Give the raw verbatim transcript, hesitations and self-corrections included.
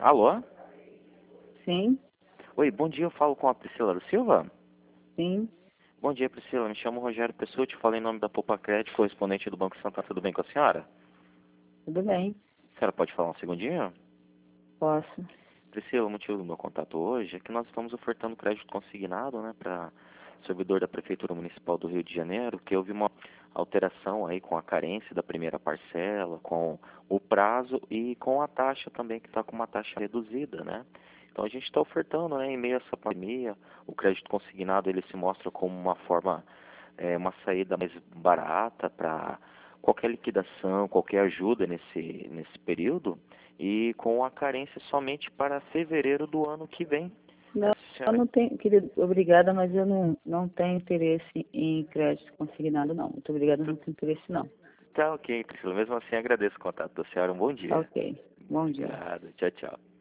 Alô? Sim, Oi, bom dia, eu falo com a Priscila da Silva? sim, Bom dia, Priscila, me chamo Rogério Pessoa, te falo em nome da Poupa Crédito, correspondente do Banco Santander, tudo bem com a senhora? tudo bem, A senhora pode falar um segundinho? posso. Priscila, o motivo do meu contato hoje é que nós estamos ofertando crédito consignado, né, para servidor da Prefeitura Municipal do Rio de Janeiro, que houve uma alteração aí com a carência da primeira parcela, com o prazo e com a taxa também, que está com uma taxa reduzida, né? Então a gente está ofertando, né, em meio a essa pandemia, o crédito consignado ele se mostra como uma forma, é, uma saída mais barata para qualquer liquidação, qualquer ajuda nesse, nesse período, e com a carência somente para fevereiro do ano que vem. Não, A eu senhora... não tenho, querido, obrigada, mas eu não, não tenho interesse em crédito consignado, não. Muito obrigada, não tenho interesse, não. Tá ok, Priscila. Mesmo assim, agradeço o contato da senhora. Um bom Tá dia. ok. Bom dia. Obrigado. Tchau, tchau.